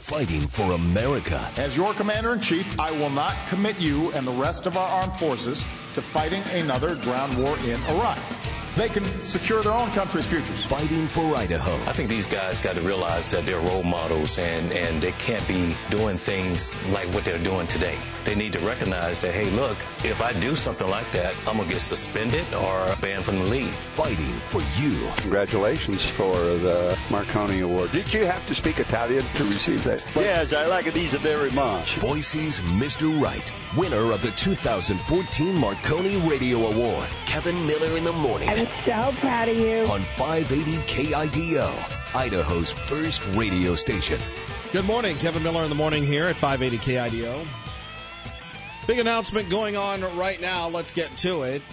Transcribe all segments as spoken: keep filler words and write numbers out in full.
fighting for America. As your commander-in-chief, I will not commit you and the rest of our armed forces to fighting another ground war in Iraq. They can secure their own country's futures. Fighting for Idaho. I think these guys got to realize that they're role models and, and they can't be doing things like what they're doing today. They need to recognize that, hey, look, if I do something like that, I'm going to get suspended or banned from the league. Fighting for you. Congratulations for the Marconi Award. Did you have to speak Italian to receive that? Yes, I like these very much. Boise's Mister Right, winner of the two thousand fourteen Marconi Radio Award. Kevin Miller in the morning. I'm so proud of you. On five eighty K I D O, Idaho's first radio station. Good morning. Kevin Miller in the morning here at five eighty K I D O. Big announcement going on right now. Let's get to it.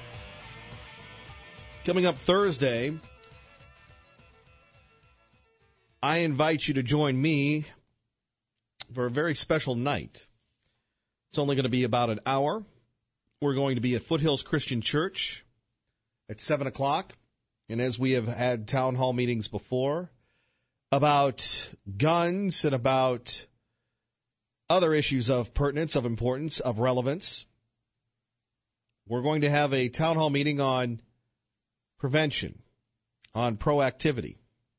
Coming up Thursday, I invite you to join me for a very special night. It's only going to be about an hour. We're going to be at Foothills Christian Church at seven o'clock. And as we have had town hall meetings before about guns and about other issues of pertinence, of importance, of relevance, we're going to have a town hall meeting on prevention, on proactivity,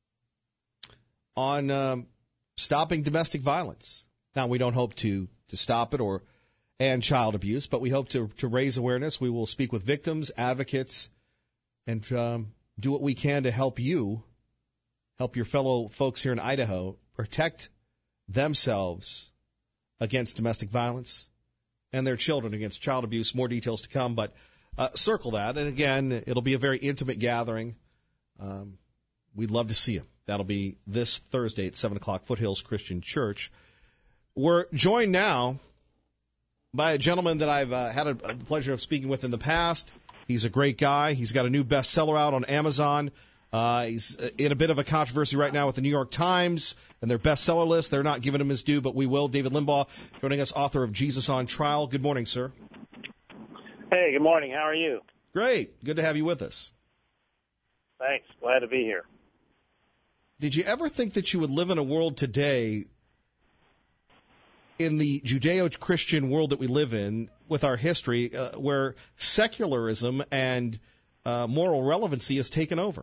on um, stopping domestic violence. Now, we don't hope to, to stop it or and child abuse, but we hope to, to raise awareness. We will speak with victims, advocates, and um, do what we can to help you, help your fellow folks here in Idaho protect themselves against domestic violence and their children against child abuse. More details to come, but uh, circle that. And again, it'll be a very intimate gathering. Um, we'd love to see you. That'll be this Thursday at seven o'clock, Foothills Christian Church. We're joined now by a gentleman that I've uh, had a, a pleasure of speaking with in the past. He's a great guy. He's got a new bestseller out on Amazon. Uh, he's in a bit of a controversy right now with the New York Times and their bestseller list. They're not giving him his due, but we will. David Limbaugh joining us, author of Jesus on Trial. Good morning, sir. Hey, good morning. How are you? Great. Good to have you with us. Thanks. Glad to be here. Did you ever think that you would live in a world today, in the Judeo-Christian world that we live in, with our history, uh, where secularism and uh, moral relevancy has taken over?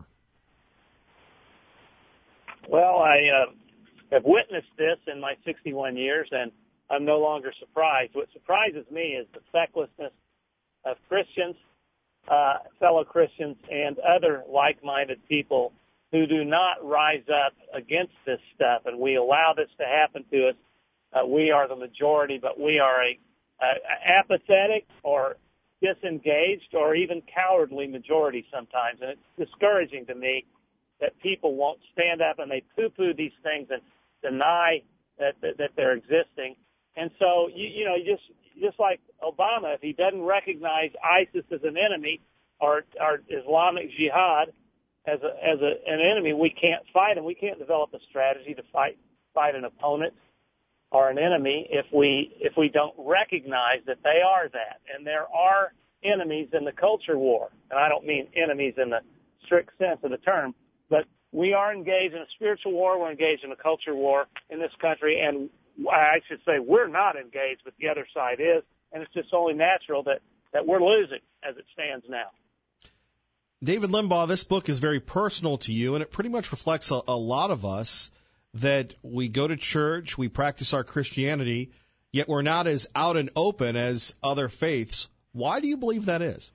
Well, I uh, have witnessed this in my sixty-one years, and I'm no longer surprised. What surprises me is the fecklessness of Christians, uh, fellow Christians, and other like-minded people who do not rise up against this stuff, and we allow this to happen to us. Uh, we are the majority, but we are a, a apathetic or disengaged or even cowardly majority sometimes, and it's discouraging to me that people won't stand up and they poo-poo these things and deny that that, that they're existing. And so, you, you know, just just like Obama, if he doesn't recognize ISIS as an enemy or, or Islamic Jihad as a, as a, an enemy, we can't fight him. We can't develop a strategy to fight fight an opponent or an enemy if we if we don't recognize that they are that. And there are enemies in the culture war. And I don't mean enemies in the strict sense of the term, but we are engaged in a spiritual war. We're engaged in a culture war in this country, and I should say we're not engaged, but the other side is, and it's just only natural that, that we're losing as it stands now. David Limbaugh, this book is very personal to you, and it pretty much reflects a, a lot of us, that we go to church, we practice our Christianity, yet we're not as out and open as other faiths. Why do you believe that is?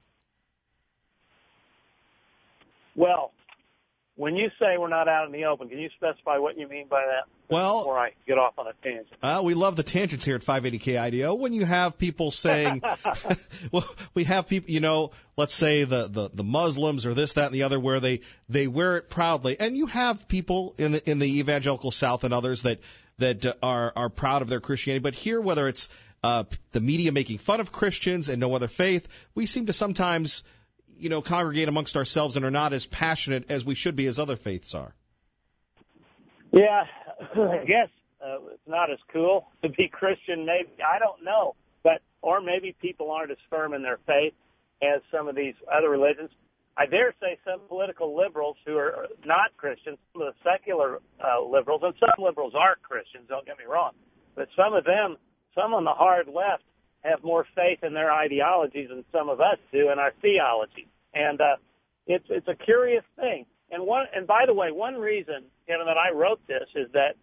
Well, when you say we're not out in the open, can you specify what you mean by that? Well, before I get off on a tangent. Uh, we love the tangents here at five eighty K I D O. When you have people saying, well, we have people, you know, let's say the, the, the Muslims or this, that, and the other, where they, they wear it proudly. And you have people in the in the evangelical South and others that that uh, are are proud of their Christianity. But here, whether it's uh, the media making fun of Christians and no other faith, we seem to sometimes, you know, congregate amongst ourselves and are not as passionate as we should be as other faiths are. Yeah, I guess uh, it's not as cool to be Christian. Maybe I don't know, but or maybe people aren't as firm in their faith as some of these other religions. I dare say some political liberals who are not Christians, some of the secular uh, liberals, and some liberals are Christians, don't get me wrong, but some of them, some on the hard left, have more faith in their ideologies than some of us do in our theology. And uh, it's it's a curious thing. And one, and by the way, one reason, Kevin, that I wrote this is that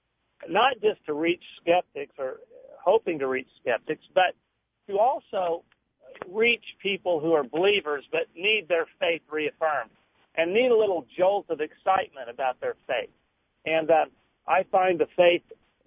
not just to reach skeptics or hoping to reach skeptics, but to also reach people who are believers but need their faith reaffirmed and need a little jolt of excitement about their faith. And uh, I find the faith,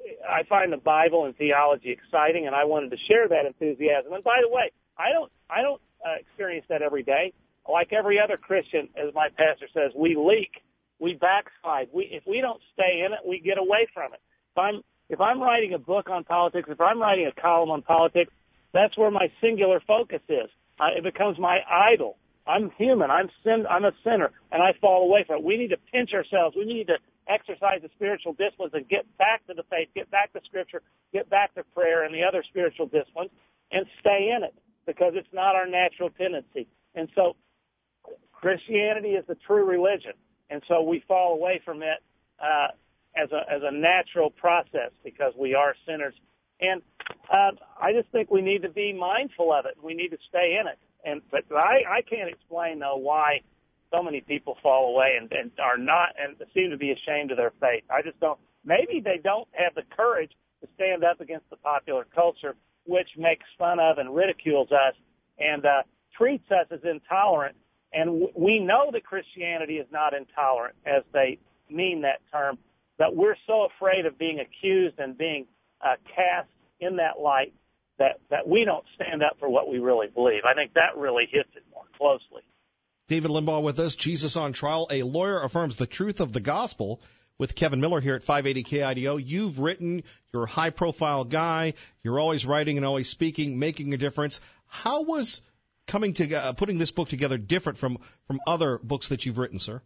I find the Bible and theology exciting, and I wanted to share that enthusiasm. And by the way, I don't, I don't uh, experience that every day. Like every other Christian, as my pastor says, we leak, we backslide. We, if we don't stay in it, we get away from it. If I'm, if I'm writing a book on politics, if I'm writing a column on politics, that's where my singular focus is. Uh, it becomes my idol. I'm human. I'm sin. I'm a sinner, and I fall away from it. We need to pinch ourselves. We need to exercise the spiritual disciplines and get back to the faith, get back to Scripture, get back to prayer and the other spiritual disciplines, and stay in it because it's not our natural tendency. And so Christianity is the true religion, and so we fall away from it uh, as a as a natural process because we are sinners. And uh, I just think we need to be mindful of it. We need to stay in it. And but I, I can't explain though why so many people fall away and, and are not and seem to be ashamed of their faith. I just don't. Maybe they don't have the courage to stand up against the popular culture, which makes fun of and ridicules us and uh, treats us as intolerant. And we know that Christianity is not intolerant, as they mean that term, but we're so afraid of being accused and being uh, cast in that light that, that we don't stand up for what we really believe. I think that really hits it more closely. David Limbaugh with us, Jesus on Trial. A lawyer affirms the truth of the gospel with Kevin Miller here at five eighty K I D O. You've written, you're a high-profile guy, you're always writing and always speaking, making a difference. How was coming to uh, putting this book together different from, from other books that you've written, sir?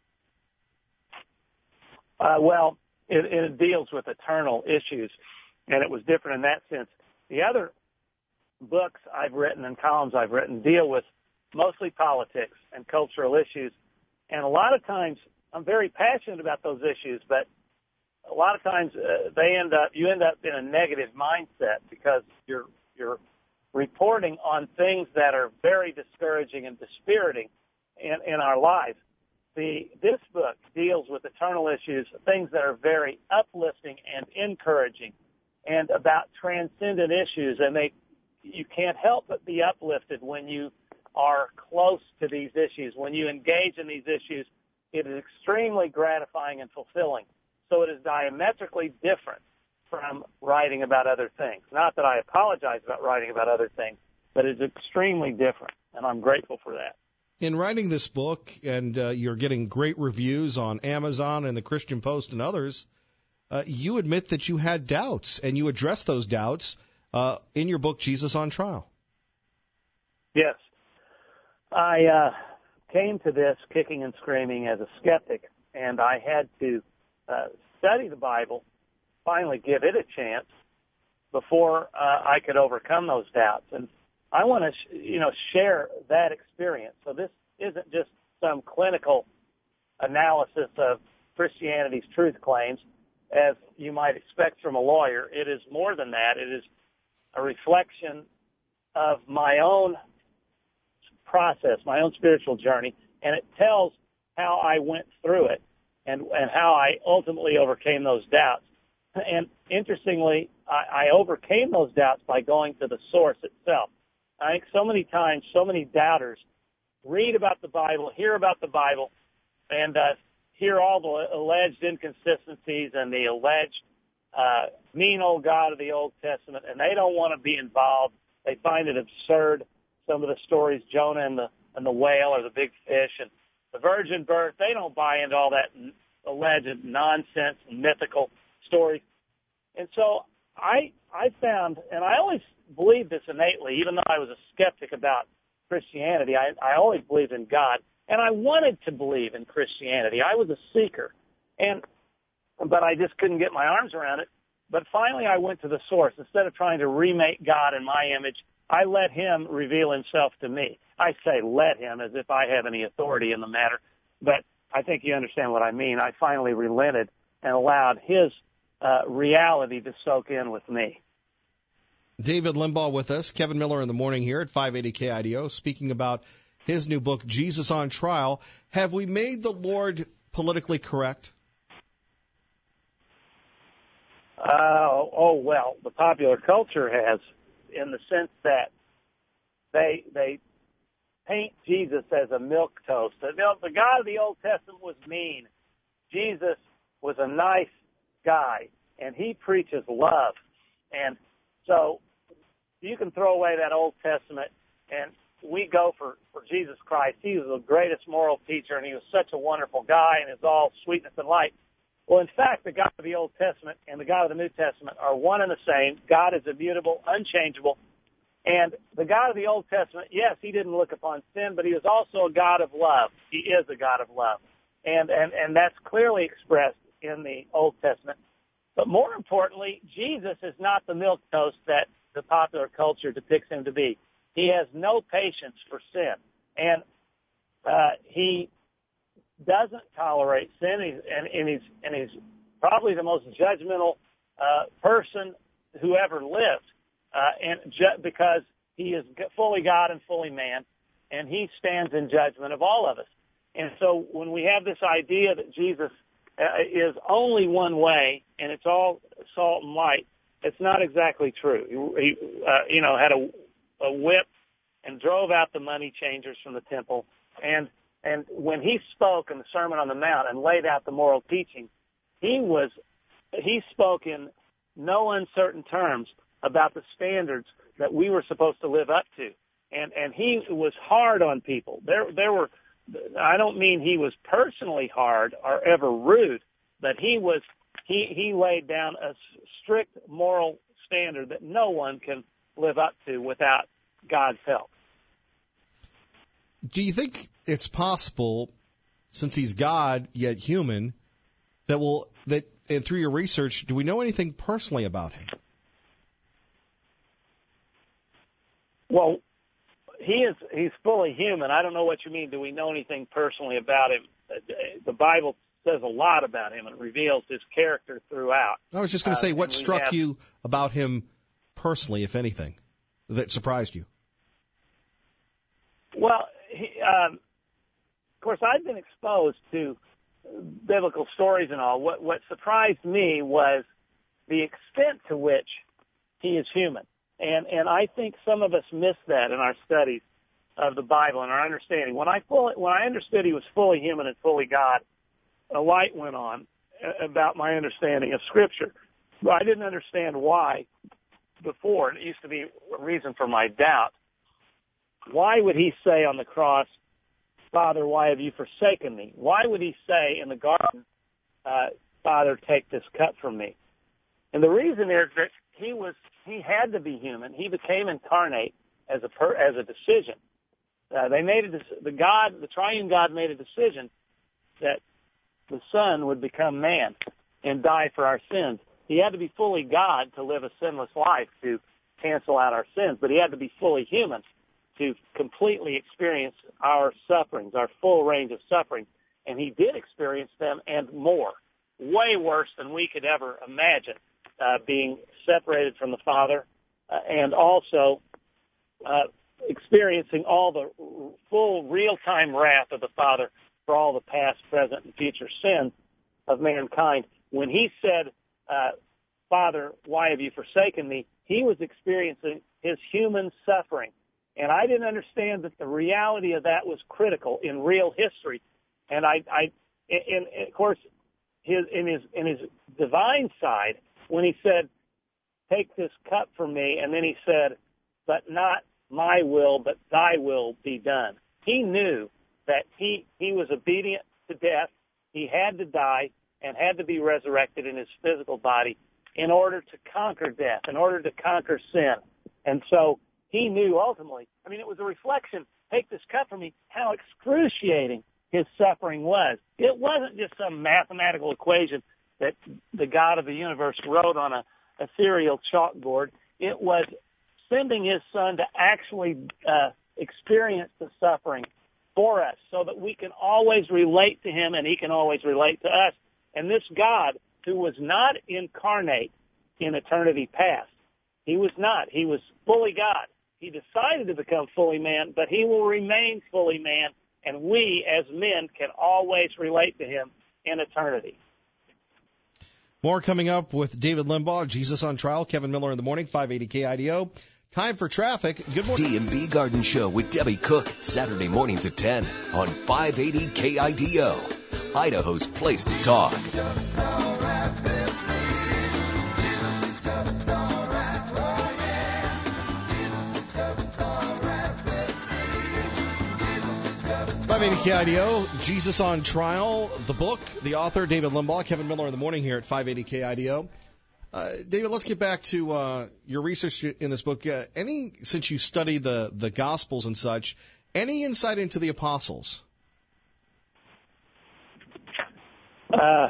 Uh, well, it, it deals with eternal issues, and it was different in that sense. The other books I've written and columns I've written deal with mostly politics and cultural issues, and a lot of times I'm very passionate about those issues, but a lot of times uh, they end up you end up in a negative mindset because you're you're reporting on things that are very discouraging and dispiriting in, in our lives. The, this book deals with eternal issues, things that are very uplifting and encouraging, and about transcendent issues, and they you can't help but be uplifted when you are close to these issues. When you engage in these issues, it is extremely gratifying and fulfilling. So it is diametrically different from writing about other things. Not that I apologize about writing about other things, but it's extremely different, and I'm grateful for that. In writing this book, and uh, you're getting great reviews on Amazon and the Christian Post and others, uh, you admit that you had doubts, and you address those doubts uh, in your book, Jesus on Trial. Yes. I uh, came to this kicking and screaming as a skeptic, and I had to uh, study the Bible, finally give it a chance before uh, I could overcome those doubts. And I want to, sh- you know, share that experience. So this isn't just some clinical analysis of Christianity's truth claims, as you might expect from a lawyer. It is more than that. It is a reflection of my own process, my own spiritual journey, and it tells how I went through it and, and how I ultimately overcame those doubts. And interestingly, I, I overcame those doubts by going to the source itself. I think so many times, so many doubters read about the Bible, hear about the Bible, and uh, hear all the alleged inconsistencies and the alleged uh, mean old God of the Old Testament, and they don't want to be involved. They find it absurd. Some of the stories, Jonah and the and the whale or the big fish and the virgin birth, they don't buy into all that alleged nonsense and mythical stories. And so I I found, and I always believed this innately, even though I was a skeptic about Christianity, I, I always believed in God, and I wanted to believe in Christianity. I was a seeker, and but I just couldn't get my arms around it. But finally I went to the source. Instead of trying to remake God in my image I let him reveal himself to me. I say let him as if I have any authority in the matter, but I think you understand what I mean. I finally relented and allowed his uh, reality to soak in with me. David Limbaugh with us, Kevin Miller in the morning here at five eighty K I D O, speaking about his new book, Jesus on Trial. Have we made the Lord politically correct? Uh, oh, well, the popular culture has, in the sense that they they paint Jesus as a milquetoast. The, the God of the Old Testament was mean. Jesus was a nice guy, and he preaches love. And so you can throw away that Old Testament, and we go for, for Jesus Christ. He was the greatest moral teacher, and he was such a wonderful guy, and is all sweetness and light. Well, in fact, the God of the Old Testament and the God of the New Testament are one and the same. God is immutable, unchangeable. And the God of the Old Testament, yes, he didn't look upon sin, but he was also a God of love. He is a God of love. And, and, and that's clearly expressed in the Old Testament. But more importantly, Jesus is not the milquetoast that the popular culture depicts him to be. He has no patience for sin. And uh, he doesn't tolerate sin, he's, and, and, he's, and he's probably the most judgmental uh, person who ever lived. Uh, and ju- because he is fully God and fully man, and he stands in judgment of all of us. And so when we have this idea that Jesus uh, is only one way and it's all salt and light, it's not exactly true. He, he uh, you know, had a, a whip and drove out the money changers from the temple. And and when he spoke in the Sermon on the Mount and laid out the moral teaching, he was he spoke in no uncertain terms about the standards that we were supposed to live up to. And and he was hard on people. There there were I don't mean he was personally hard or ever rude, but he was he he laid down a strict moral standard that no one can live up to without God's help. Do you think it's possible, since he's God yet human, that will that and through your research, do we know anything personally about him? Well, he is, he's fully human. I don't know what you mean. Do we know anything personally about him? The Bible says a lot about him and reveals his character throughout. I was just going to say, uh, what struck have, you about him personally, if anything, that surprised you? Well, he, um, of course, I've been exposed to biblical stories and all. What, what surprised me was the extent to which he is human. And and I think some of us miss that in our studies of the Bible and our understanding. When I fully, when I understood he was fully human and fully God, a light went on about my understanding of Scripture. But I didn't understand why before, and it used to be a reason for my doubt. Why would he say on the cross, Father, why have you forsaken me? Why would he say in the garden, uh, Father, take this cup from me? And the reason is that he was he had to be human. He became incarnate as a per, as a decision. Uh, they made a, the God, the Triune God, made a decision that the Son would become man and die for our sins. He had to be fully God to live a sinless life to cancel out our sins, but he had to be fully human to completely experience our sufferings, our full range of suffering. And he did experience them and more, way worse than we could ever imagine. Uh, being separated from the Father, uh, and also uh, experiencing all the full real-time wrath of the Father for all the past, present, and future sins of mankind. When he said, uh, Father, why have you forsaken me? He was experiencing his human suffering. And I didn't understand that the reality of that was critical in real history. And I, I and, and of course, his, in his in his divine side, when he said, take this cup from me, and then he said, but not my will, but thy will be done. He knew that he, he was obedient to death. He had to die and had to be resurrected in his physical body in order to conquer death, in order to conquer sin. And so he knew ultimately, I mean, it was a reflection, take this cup from me, how excruciating his suffering was. It wasn't just some mathematical equation that the God of the universe wrote on a ethereal chalkboard. It was sending his son to actually uh, experience the suffering for us so that we can always relate to him and he can always relate to us. And this God, who was not incarnate in eternity past, he was not. He was fully God. He decided to become fully man, but he will remain fully man, and we as men can always relate to him in eternity. More coming up with David Limbaugh, Jesus on Trial, Kevin Miller in the morning, five eighty K I D O. Time for traffic. Good morning. D and B Garden Show with Debbie Cook, Saturday mornings at ten on five eighty K I D O, Idaho's place to talk. five eighty K I D O, Jesus on Trial, the book, the author, David Limbaugh, Kevin Miller in the morning here at five eighty K I D O. Uh, David, let's get back to uh, your research in this book. Uh, any, since you study the, the Gospels and such, any insight into the apostles? Uh,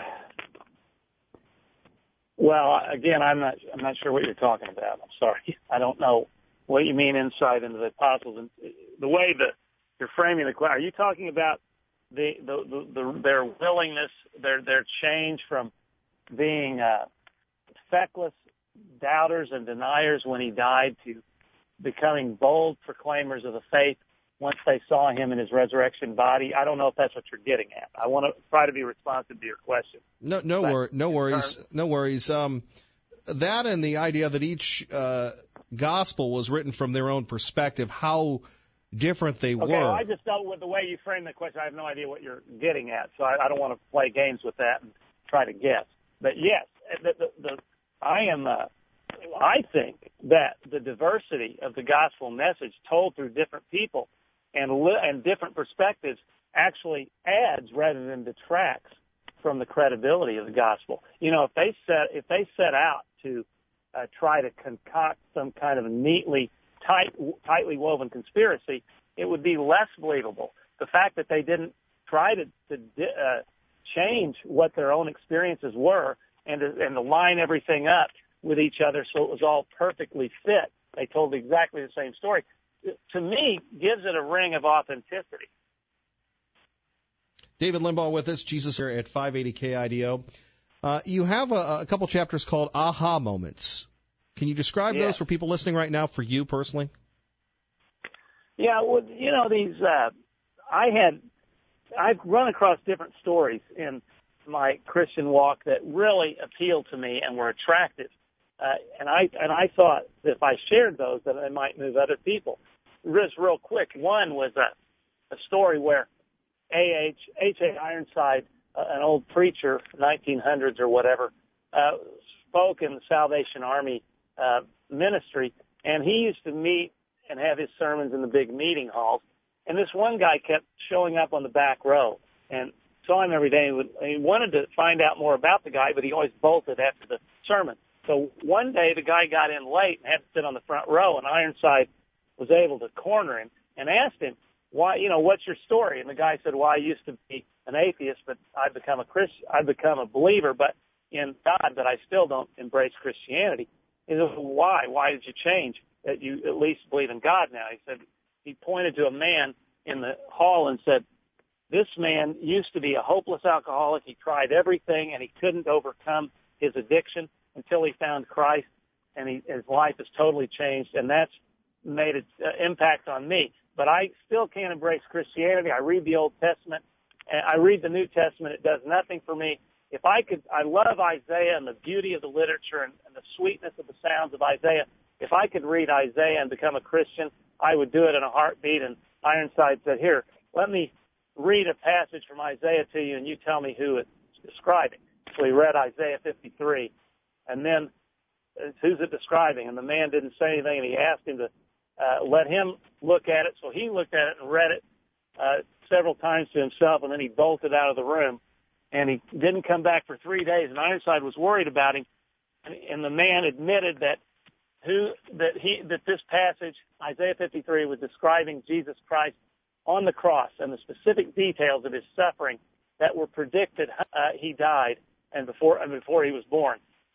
well, again, I'm not I'm not sure what you're talking about. I'm sorry. I don't know what you mean insight into the apostles. And the way that you're framing the question, are you talking about the, the, the, the their willingness, their their change from being uh, feckless doubters and deniers when he died to becoming bold proclaimers of the faith once they saw him in his resurrection body? I don't know if that's what you're getting at. I want to try to be responsive to your question. No, no, wor- no worries, terms- no worries. Um, that and the idea that each uh, gospel was written from their own perspective, how different they okay, were. Well, I just don't, with the way you frame the question, I have no idea what you're getting at, so I, I don't want to play games with that and try to guess. But yes, the, the, the, I am. Uh, I think that the diversity of the gospel message told through different people and li- and different perspectives actually adds rather than detracts from the credibility of the gospel. You know, if they set if they set out to uh, try to concoct some kind of neatly tight, tightly woven conspiracy, it would be less believable. The fact that they didn't try to, to uh, change what their own experiences were and to, and to line everything up with each other so it was all perfectly fit. They told exactly the same story. To me, gives it a ring of authenticity. David Limbaugh with us, Jesus here at five eighty K I D O. Uh, you have a, a couple chapters called Aha Moments. Can you describe yeah. those for people listening right now, for you personally? Yeah, well, you know, these, uh, I had, I've run across different stories in my Christian walk that really appealed to me and were attractive. Uh, and I and I thought that if I shared those, that it might move other people. Just real quick, one was a, a story where A H H A Ironside, uh, an old preacher, nineteen hundreds or whatever, uh, spoke in the Salvation Army uh, ministry, and he used to meet and have his sermons in the big meeting halls. And this one guy kept showing up on the back row and saw him every day. He, would, he wanted to find out more about the guy, but he always bolted after the sermon. So one day the guy got in late and had to sit on the front row, and Ironside was able to corner him and asked him, why, you know, what's your story? And the guy said, well, I used to be an atheist, but I've become a Christian, I've become a believer, but in God, but I still don't embrace Christianity. He said, well, why? Why did you change that you at least believe in God now? He said, he pointed to a man in the hall and said, this man used to be a hopeless alcoholic. He tried everything and he couldn't overcome his addiction until he found Christ, and he, his life has totally changed, and that's made an uh, impact on me. But I still can't embrace Christianity. I read the Old Testament, and I read the New Testament. It does nothing for me. If I could, I love Isaiah and the beauty of the literature and, and the sweetness of the sounds of Isaiah. If I could read Isaiah and become a Christian, I would do it in a heartbeat. And Ironside said, here, let me read a passage from Isaiah to you, and you tell me who it's describing. So he read Isaiah fifty-three. And then, uh, who's it describing? And the man didn't say anything, and he asked him to uh, let him look at it. So he looked at it and read it uh, several times to himself, and then he bolted out of the room. And he didn't come back for three days, and Ironside was worried about him. And, and the man admitted that who that he that this passage, Isaiah fifty-three, was describing Jesus Christ on the cross and the specific details of his suffering that were predicted. Uh, he died and before and before he was born. And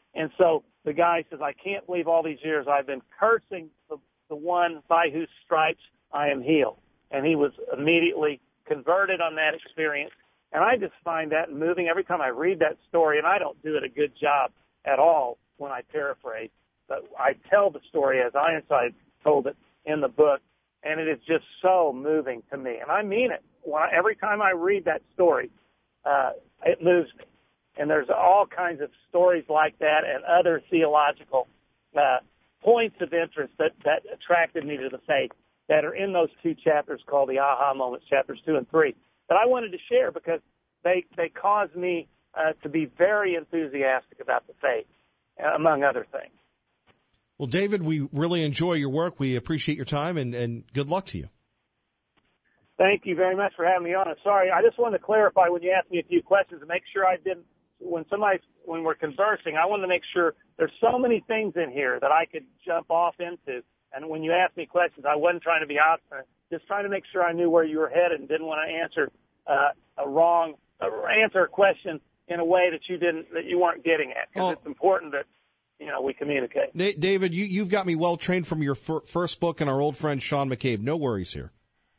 And so the guy says, I can't believe all these years I've been cursing the, the one by whose stripes I am healed. And he was immediately converted on that experience. And I just find that moving every time I read that story, and I don't do it a good job at all when I paraphrase, but I tell the story as Ironside told it in the book, and it is just so moving to me. And I mean it. When I, every time I read that story, uh, it moves me. And there's all kinds of stories like that and other theological uh, points of interest that, that attracted me to the faith that are in those two chapters called the Aha Moments, chapters two and three, that I wanted to share because they, they caused me uh, to be very enthusiastic about the faith, among other things. Well, David, we really enjoy your work. We appreciate your time, and, and good luck to you. Thank you very much for having me on. I'm sorry, I just wanted to clarify when you asked me a few questions to make sure I didn't, when somebody, when we're conversing, I wanted to make sure there's so many things in here that I could jump off into. And when you asked me questions, I wasn't trying to be obstinate, just trying to make sure I knew where you were headed and didn't want to answer uh, a wrong, uh, answer a question in a way that you didn't, that you weren't getting at. Because oh. it's important that, you know, we communicate. David, you, you've got me well trained from your fir- first book and our old friend Sean McCabe. No worries here.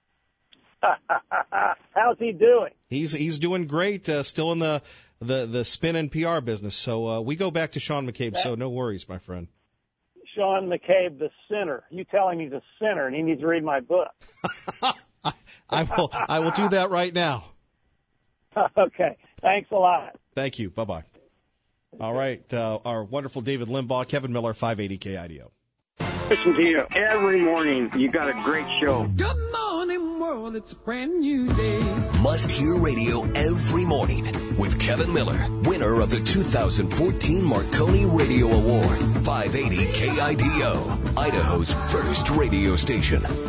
How's he doing? He's he's doing great. Uh, still in the, the, the spin and P R business. So uh, we go back to Sean McCabe. That, so no worries, my friend. Sean McCabe, the sinner. You tell him he's a sinner and he needs to read my book. I will. I will do that right now. Okay. Thanks a lot. Thank you. Bye bye. All right, uh, our wonderful David Limbaugh, Kevin Miller, five eighty K I D O. Listen to you every morning. You got a great show. Good morning, world. It's a brand new day. Must Hear Radio every morning with Kevin Miller, winner of the two thousand fourteen Marconi Radio Award. five eighty K I D O, Idaho's first radio station. eight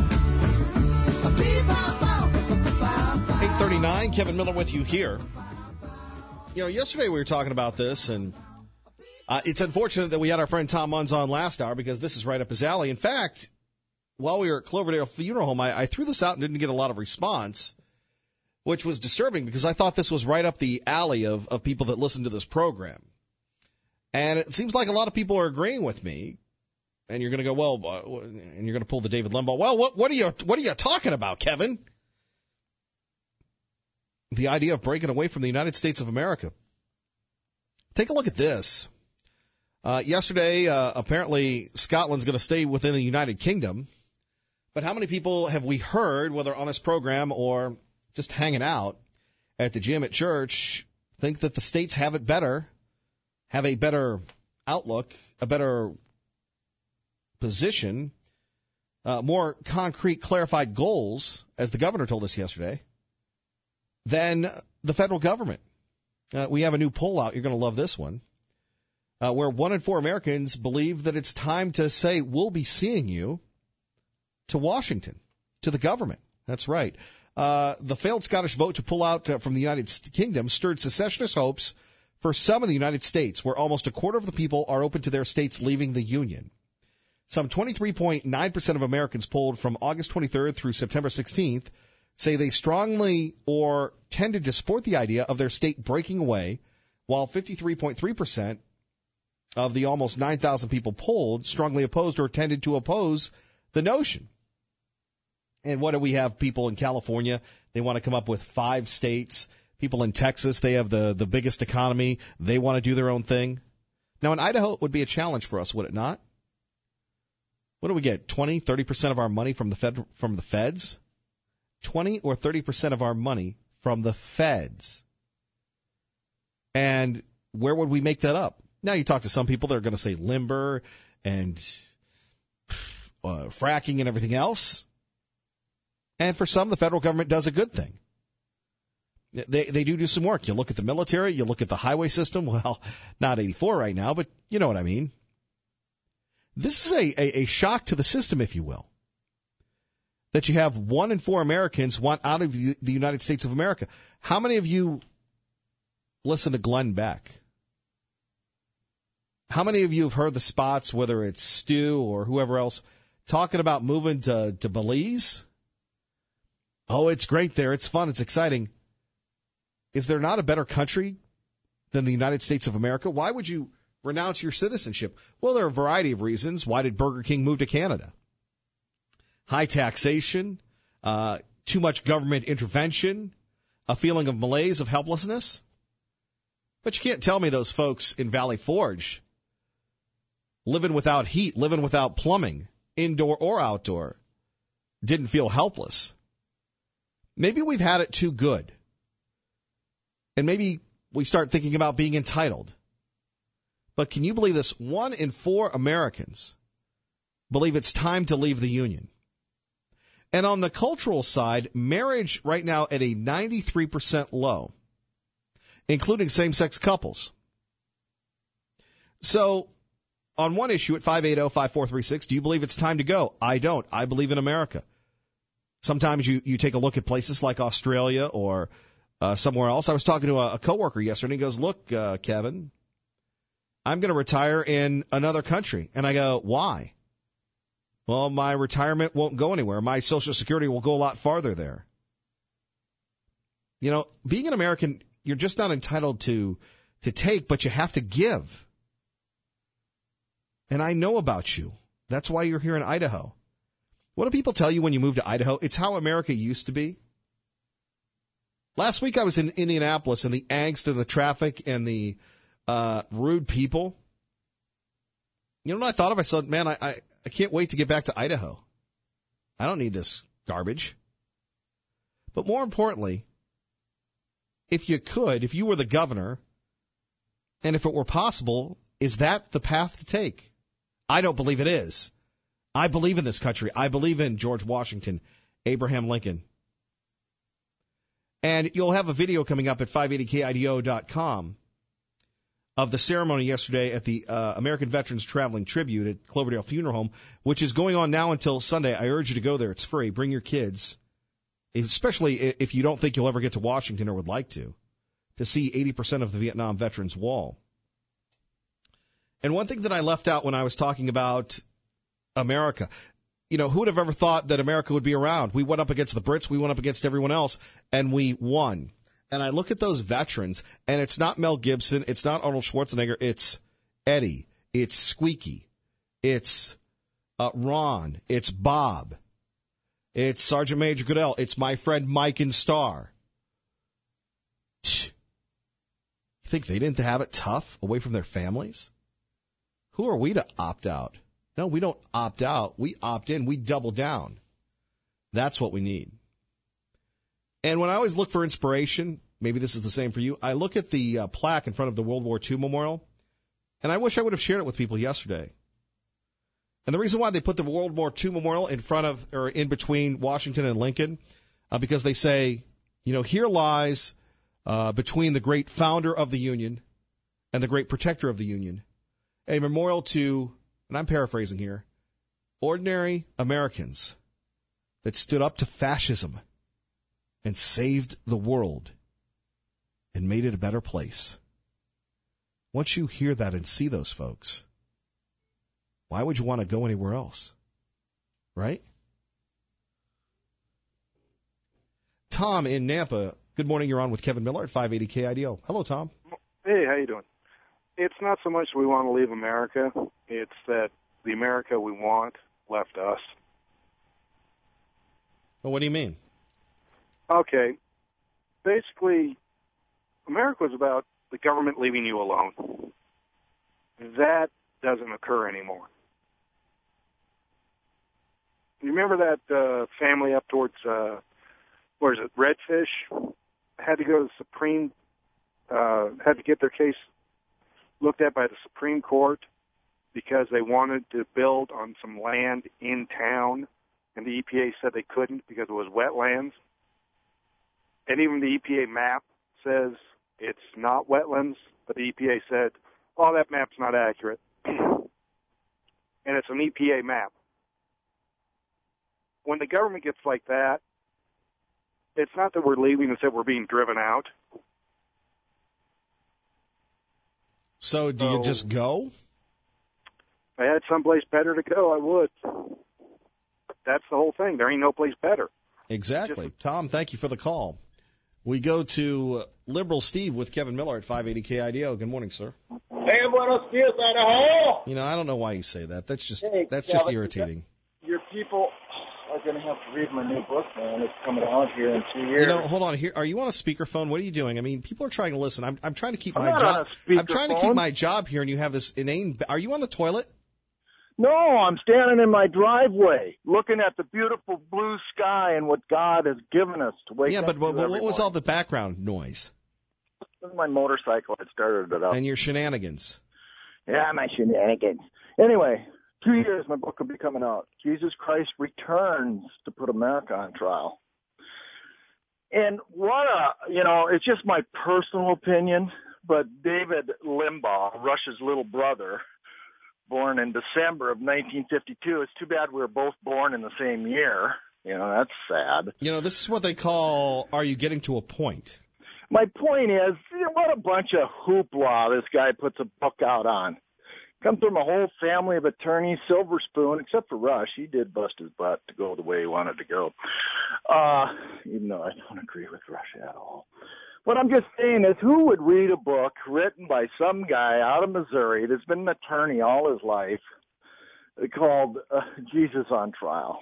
thirty-nine, Kevin Miller with you here. You know, yesterday we were talking about this, and uh, it's unfortunate that we had our friend Tom Munz on last hour because this is right up his alley. In fact, while we were at Cloverdale Funeral Home, I, I threw this out and didn't get a lot of response, which was disturbing because I thought this was right up the alley of, of people that listen to this program. And it seems like a lot of people are agreeing with me. And you're going to go, well, uh, and you're going to pull the David Limbaugh. Well, what, what are you what are you talking about, Kevin? The idea of breaking away from the United States of America. Take a look at this. Uh, yesterday, uh, apparently Scotland's going to stay within the United Kingdom. But how many people have we heard, whether on this program or just hanging out at the gym at church, think that the states have it better, have a better outlook, a better position, uh, more concrete, clarified goals, as the governor told us yesterday, than the federal government? Uh, we have a new poll out. You're going to love this one, uh, where one in four Americans believe that it's time to say, we'll be seeing you to Washington, to the government. That's right. Uh, the failed Scottish vote to pull out uh, from the United Kingdom stirred secessionist hopes for some in the United States, where almost a quarter of the people are open to their states leaving the Union. Some twenty-three point nine percent of Americans polled from August twenty-third through September sixteenth say they strongly or tended to support the idea of their state breaking away, while fifty-three point three percent of the almost nine thousand people polled strongly opposed or tended to oppose the notion. And what do we have? People in California, they want to come up with five states. People in Texas, they have the, the biggest economy. They want to do their own thing. Now, in Idaho, it would be a challenge for us, would it not? What do we get? twenty, thirty percent of our money from the Fed, from the feds? twenty or thirty percent of our money from the feds. And where would we make that up? Now, you talk to some people, they're going to say limber and uh, fracking and everything else. And for some, the federal government does a good thing. They they do do some work. You look at the military, you look at the highway system. Well, not eighty-four right now, but you know what I mean. This is a, a, a shock to the system, if you will, that you have one in four Americans want out of the United States of America. How many of you listen to Glenn Beck? How many of you have heard the spots, whether it's Stu or whoever else, talking about moving to, to Belize? Oh, it's great there. It's fun. It's exciting. Is there not a better country than the United States of America? Why would you renounce your citizenship? Well, there are a variety of reasons. Why did Burger King move to Canada? High taxation, uh, too much government intervention, a feeling of malaise, of helplessness. But you can't tell me those folks in Valley Forge, living without heat, living without plumbing, indoor or outdoor, didn't feel helpless. Maybe we've had it too good. And maybe we start thinking about being entitled. But can you believe this? One in four Americans believe it's time to leave the Union. And on the cultural side, marriage right now at a ninety-three percent low, including same-sex couples. So on one issue at five eight zero, five four three six, do you believe it's time to go? I don't. I believe in America. Sometimes you, you take a look at places like Australia or uh, somewhere else. I was talking to a, a coworker yesterday, and he goes, look, uh, Kevin, I'm going to retire in another country. And I go, why? Well, my retirement won't go anywhere. My Social Security will go a lot farther there. You know, being an American, you're just not entitled to to take, but you have to give. And I know about you. That's why you're here in Idaho. What do people tell you when you move to Idaho? It's how America used to be. Last week I was in Indianapolis, and the angst of the traffic and the uh, rude people. You know what I thought of? I said, man, I, I, I can't wait to get back to Idaho. I don't need this garbage. But more importantly, if you could, if you were the governor, and if it were possible, is that the path to take? I don't believe it is. I believe in this country. I believe in George Washington, Abraham Lincoln. And you'll have a video coming up at five eighty K I D O dot com of the ceremony yesterday at the uh, American Veterans Traveling Tribute at Cloverdale Funeral Home, which is going on now until Sunday. I urge you to go there. It's free. Bring your kids, especially if you don't think you'll ever get to Washington or would like to, to see eighty percent of the Vietnam Veterans Wall. And one thing that I left out when I was talking about America, you know, who would have ever thought that America would be around? We went up against the Brits, we went up against everyone else, and we won. And I look at those veterans, and it's not Mel Gibson, it's not Arnold Schwarzenegger, it's Eddie, it's Squeaky, it's uh, Ron, it's Bob, it's Sergeant Major Goodell, it's my friend Mike and Star. You think they didn't have it tough away from their families? Who are we to opt out? No, we don't opt out. We opt in. We double down. That's what we need. And when I always look for inspiration, maybe this is the same for you, I look at the uh, plaque in front of the World War Two Memorial, and I wish I would have shared it with people yesterday. And the reason why they put the World War Two Memorial in front of, or in between Washington and Lincoln, uh, because they say, you know, here lies uh, between the great founder of the Union and the great protector of the Union, a memorial to, and I'm paraphrasing here, ordinary Americans that stood up to fascism and saved the world and made it a better place. Once you hear that and see those folks, why would you want to go anywhere else? Right? Tom in Nampa, good morning. You're on with Kevin Miller at five eighty K I D O. Hello, Tom. Hey, how you doing? It's not so much we want to leave America. It's that the America we want left us. Well, what do you mean? Okay. Basically, America was about the government leaving you alone. That doesn't occur anymore. You remember that uh, family up towards, uh, where is it, Redfish? Had to go to the Supreme, uh, had to get their case looked at by the Supreme Court because they wanted to build on some land in town, and the E P A said they couldn't because it was wetlands. And even the E P A map says it's not wetlands, but the E P A said, oh, that map's not accurate. And it's an E P A map. When the government gets like that, it's not that we're leaving, it's that we're being driven out. So do so, you just go? If I had someplace better to go, I would. That's the whole thing. There ain't no place better. Exactly. Just, Tom, thank you for the call. We go to Liberal Steve with Kevin Miller at five eighty K I D O. Good morning, sir. Hey, good morning. buenos dias, Idaho. You know, I don't know why you say that. That's just Hey, that's Kevin, just irritating. Your people are going to have to read my new book, man. It's coming out here in two years. You know, hold on. Here, are you on a speakerphone? What are you doing? I mean, people are trying to listen. I'm I'm trying to keep I'm my not job. on a I'm trying to speakerphone. keep my job here, and you have this inane. Are you on the toilet? No, I'm standing in my driveway looking at the beautiful blue sky and what God has given us to wake Yeah, up but to what, every what was morning. all the background noise? This is my motorcycle. I started it up. And your shenanigans. Yeah, my shenanigans. Anyway, two years my book will be coming out. Jesus Christ Returns to Put America on Trial. And what a, you know, it's just my personal opinion, but David Limbaugh, Rush's little brother, born in December of nineteen fifty-two. It's too bad we were both born in the same year. You know, that's sad. You know, this is what they call, are you getting to a point? My point is, what a bunch of hoopla this guy puts a book out on. Come from a whole family of attorneys, Silver Spoon, except for Rush. He did bust his butt to go the way he wanted to go. Uh, even though I don't agree with Rush at all. What I'm just saying is, who would read a book written by some guy out of Missouri that's been an attorney all his life called uh, Jesus on Trial?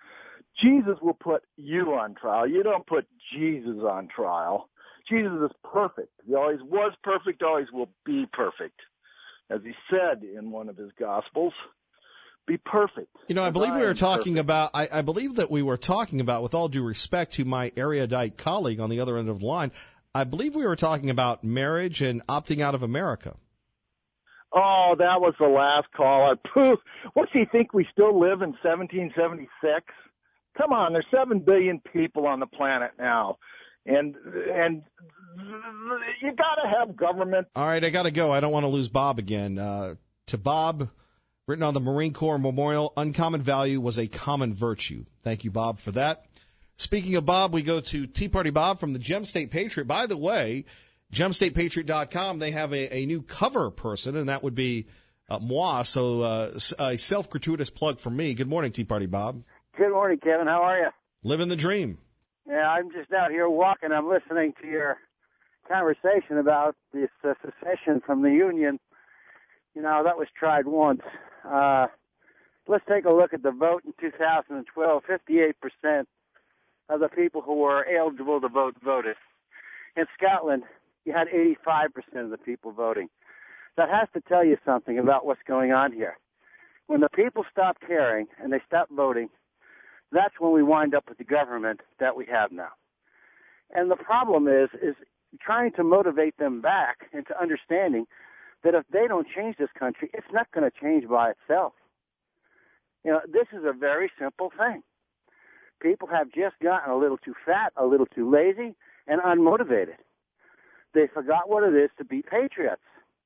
Jesus will put you on trial. You don't put Jesus on trial. Jesus is perfect. He always was perfect, always will be perfect. As he said in one of his Gospels, be perfect. You know, I believe we were talking perfect. about, I, I believe that we were talking about, with all due respect to my erudite colleague on the other end of the line, I believe we were talking about marriage and opting out of America. Oh, that was the last caller. Pooh. What's he think we still live in seventeen seventy-six? Come on, there's seven billion people on the planet now. And and you got to have government. All right, I got to go. I don't want to lose Bob again. Uh, to Bob, written on the Marine Corps Memorial, uncommon value was a common virtue. Thank you, Bob, for that. Speaking of Bob, we go to Tea Party Bob from the Gem State Patriot. By the way, gem state patriot dot com, they have a, a new cover person, and that would be uh, moi. So uh, a self-gratuitous plug for me. Good morning, Tea Party Bob. Good morning, Kevin. How are you? Living the dream. Yeah, I'm just out here walking. I'm listening to your conversation about this uh, secession from the Union. You know, that was tried once. Uh, let's take a look at the vote in two thousand twelve. fifty-eight percent of the people who were eligible to vote voted. In Scotland, you had eighty-five percent of the people voting. That has to tell you something about what's going on here. When the people stop caring and they stop voting, that's when we wind up with the government that we have now. And the problem is, is trying to motivate them back into understanding that if they don't change this country, it's not going to change by itself. You know, this is a very simple thing. People have just gotten a little too fat, a little too lazy, and unmotivated. They forgot what it is to be patriots.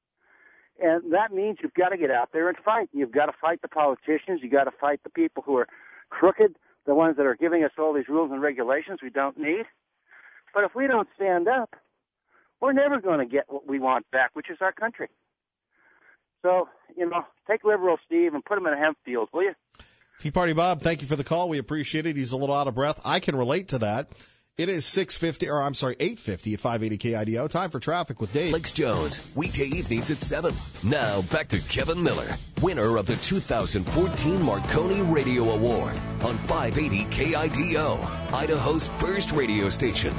And that means you've got to get out there and fight. You've got to fight the politicians. You've got to fight the people who are crooked, the ones that are giving us all these rules and regulations we don't need. But if we don't stand up, we're never going to get what we want back, which is our country. So, you know, take Liberal Steve and put him in a hemp field, will you? Tea Party Bob, thank you for the call. We appreciate it. He's a little out of breath. I can relate to that. It is six fifty, or I'm sorry, eight fifty at five eighty K I D O. Time for traffic with Dave. Lex Jones, weekday evenings at seven. Now back to Kevin Miller, winner of the two thousand fourteen Marconi Radio Award on five eighty K I D O, Idaho's first radio station.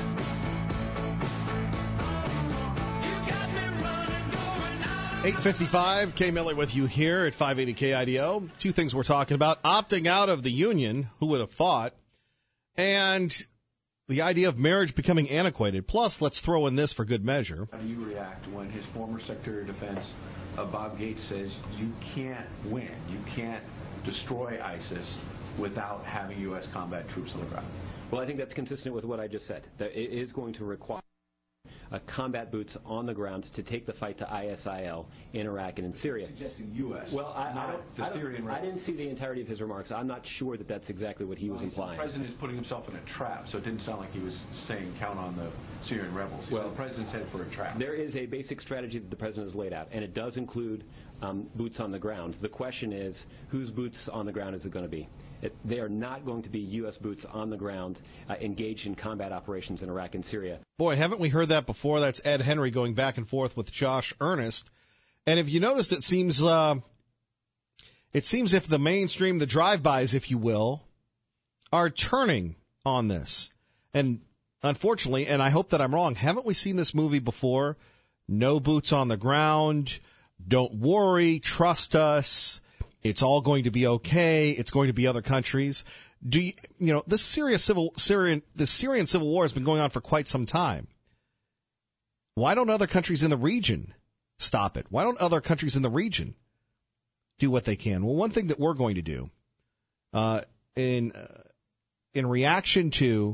eight fifty-five, K Miller with you here at five eighty K I D O. Two things we're talking about. Opting out of the union, who would have thought? And the idea of marriage becoming antiquated. Plus, let's throw in this for good measure. How do you react when his former Secretary of Defense, uh, Bob Gates, says you can't win, you can't destroy ISIS without having U S combat troops on the ground? Well, I think that's consistent with what I just said. That it is going to require Uh, combat boots on the ground to take the fight to I S I L in Iraq and in Syria. Suggesting U S Well, I, not I, don't, the I, don't, Syrian I rebels. didn't see the entirety of his remarks. I'm not sure that that's exactly what he was well, implying. The president is putting himself in a trap, so it didn't sound like he was saying count on the Syrian rebels. He well, said the president's headed for a trap. There is a basic strategy that the president has laid out, and it does include um, boots on the ground. The question is, whose boots on the ground is it going to be? It, they are not going to be U S boots on the ground uh, engaged in combat operations in Iraq and Syria. Boy, haven't we heard that before? That's Ed Henry going back and forth with Josh Earnest. And if you noticed, it seems uh, it seems if the mainstream, the drive-bys, if you will, are turning on this. And unfortunately, and I hope that I'm wrong, haven't we seen this movie before? No boots on the ground. Don't worry. Trust us. It's all going to be okay. It's going to be other countries. Do you, you know, this Syria civil Syrian the Syrian civil war has been going on for quite some time. Why don't other countries in the region stop it? Why don't other countries in the region do what they can? Well, one thing that we're going to do uh, in uh, in reaction to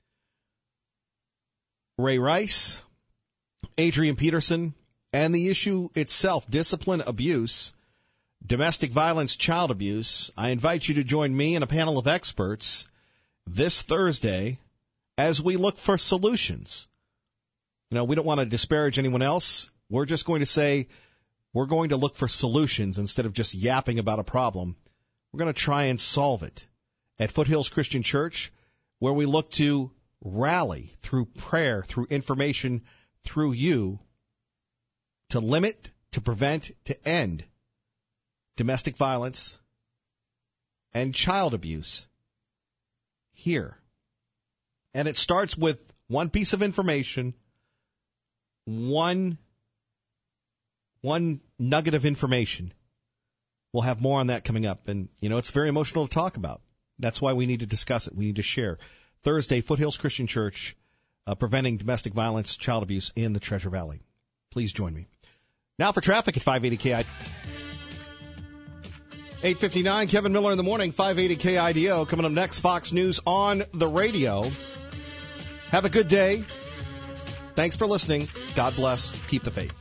Ray Rice, Adrian Peterson, and the issue itself, discipline, abuse, domestic violence, child abuse, I invite you to join me and a panel of experts this Thursday as we look for solutions. You know, we don't want to disparage anyone else. We're just going to say we're going to look for solutions instead of just yapping about a problem. We're going to try and solve it at Foothills Christian Church, where we look to rally through prayer, through information, through you to limit, to prevent, to end domestic violence and child abuse here. And it starts with one piece of information, one, one nugget of information. We'll have more on that coming up. And, you know, it's very emotional to talk about. That's why we need to discuss it. We need to share. Thursday, Foothills Christian Church, uh, preventing domestic violence, child abuse in the Treasure Valley. Please join me. Now for traffic at five eighty K I D O. eight fifty-nine, Kevin Miller in the morning, five eighty K I D O. Coming up next, Fox News on the radio. Have a good day. Thanks for listening. God bless. Keep the faith.